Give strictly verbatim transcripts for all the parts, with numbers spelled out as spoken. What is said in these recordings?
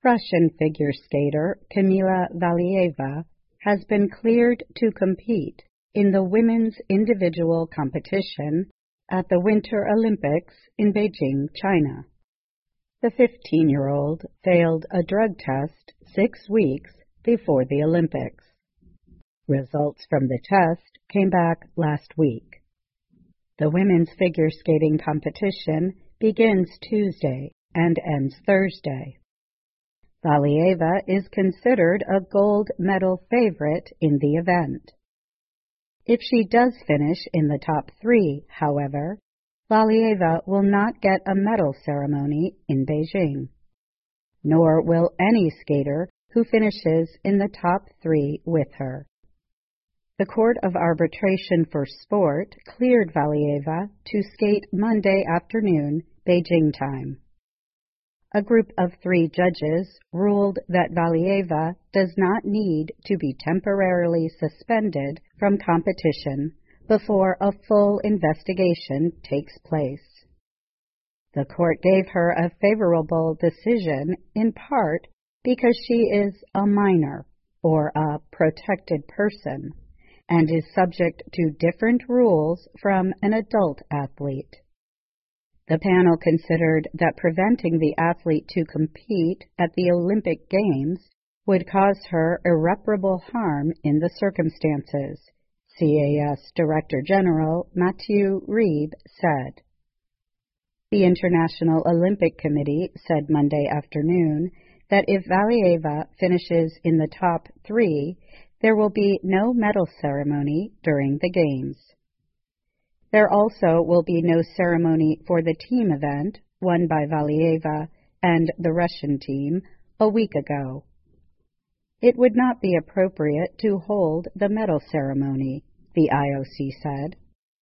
Russian figure skater Kamila Valieva has been cleared to compete in the women's individual competition at the Winter Olympics in Beijing, China. The fifteen-year-old failed a drug test six weeks before the Olympics. Results from the test came back last week. The women's figure skating competition begins Tuesday and ends Thursday. Valieva is considered a gold medal favorite in the event. If she does finish in the top three, however, Valieva will not get a medal ceremony in Beijing, nor will any skater who finishes in the top three with her. The Court of Arbitration for Sport cleared Valieva to skate Monday afternoon, Beijing time. A group of three judges ruled that Valieva does not need to be temporarily suspended from competition before a full investigation takes place. The court gave her a favorable decision in part because she is a minor or a protected person and is subject to different rules from an adult athlete. The panel considered that preventing the athlete to compete at the Olympic Games would cause her irreparable harm in the circumstances, C A S Director General Mathieu Ribes said. The International Olympic Committee said Monday afternoon that if Valieva finishes in the top three, there will be no medal ceremony during the Games. There also will be no ceremony for the team event won by Valieva and the Russian team a week ago. It would not be appropriate to hold the medal ceremony, the I O C said.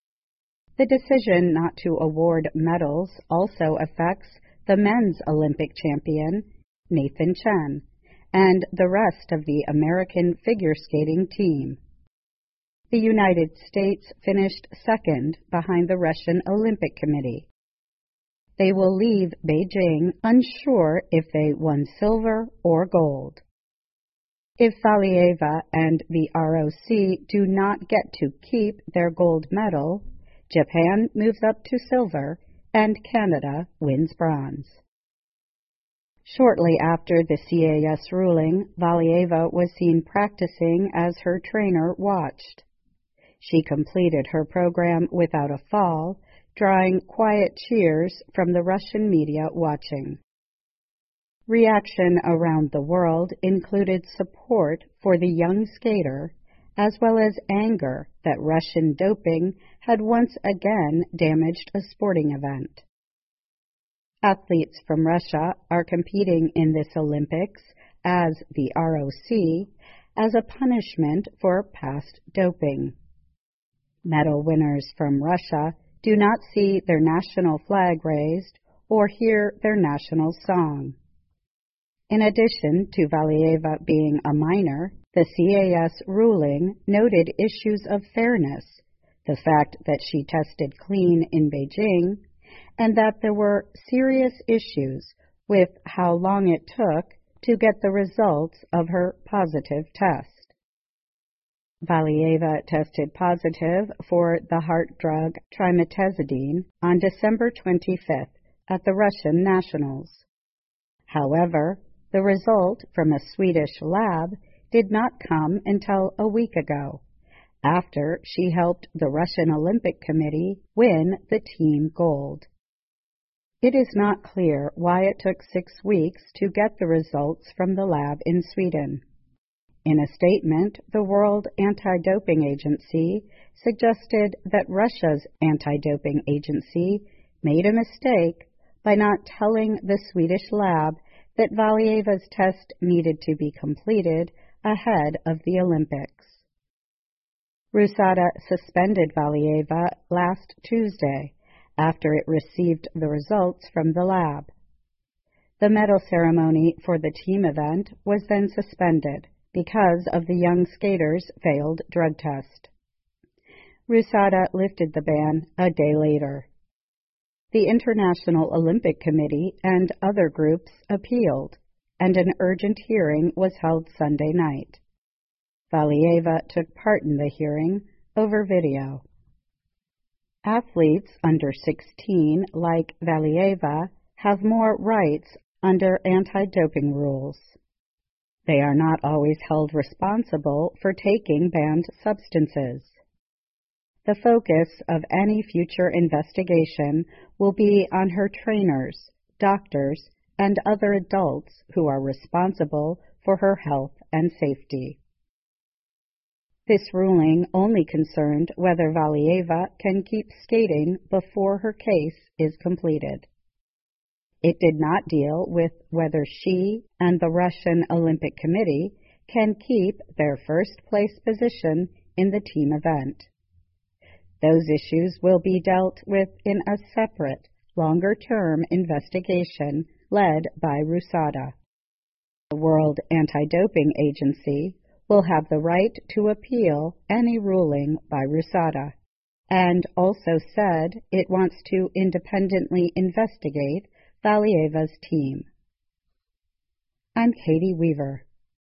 The decision not to award medals also affects the men's Olympic champion, Nathan Chen, and the rest of the American figure skating team. The United States finished second behind the Russian Olympic Committee. They will leave Beijing unsure if they won silver or gold. If Valieva and the R O C do not get to keep their gold medal, Japan moves up to silver and Canada wins bronze. Shortly after the C A S ruling, Valieva was seen practicing as her trainer watched. She completed her program without a fall, drawing quiet cheers from the Russian media watching. Reaction around the world included support for the young skater, as well as anger that Russian doping had once again damaged a sporting event. Athletes from Russia are competing in this Olympics as the R O C as a punishment for past doping. Medal winners from Russia do not see their national flag raised or hear their national song. In addition to Valieva being a minor, the C A S ruling noted issues of fairness, the fact that she tested clean in Beijing, and that there were serious issues with how long it took to get the results of her positive test. Valieva tested positive for the heart drug trimetazidine on December twenty-fifth at the Russian Nationals. However, the result from a Swedish lab did not come until a week ago, after she helped the Russian Olympic Committee win the team gold. It is not clear why it took six weeks to get the results from the lab in Sweden. In a statement, the World Anti-Doping Agency suggested that Russia's anti-doping agency made a mistake by not telling the Swedish lab that Valieva's test needed to be completed ahead of the Olympics. RUSADA suspended Valieva last Tuesday after it received the results from the lab. The medal ceremony for the team event was then suspended because of the young skater's failed drug test. RUSADA lifted the ban a day later. The International Olympic Committee and other groups appealed, and an urgent hearing was held Sunday night. Valieva took part in the hearing over video. Athletes under sixteen, like Valieva, have more rights under anti-doping rules. They are not always held responsible for taking banned substances. The focus of any future investigation will be on her trainers, doctors, and other adults who are responsible for her health and safety. This ruling only concerned whether Valieva can keep skating before her case is completed. It did not deal with whether she and the Russian Olympic Committee can keep their first-place position in the team event. Those issues will be dealt with in a separate, longer-term investigation led by RUSADA. The World Anti-Doping Agency will have the right to appeal any ruling by RUSADA, and also said it wants to independently investigate Valieva's team. I'm Katie Weaver.